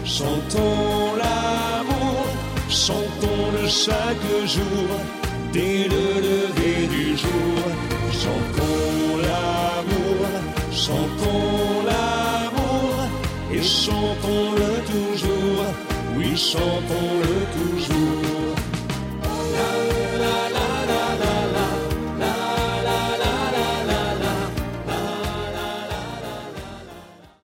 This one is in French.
chantons l'amour, chantons-le chaque jour, dès le lever du jour. Chantons l'amour, chantons l'amour, et chantons-le toujours, oui, chantons-le toujours.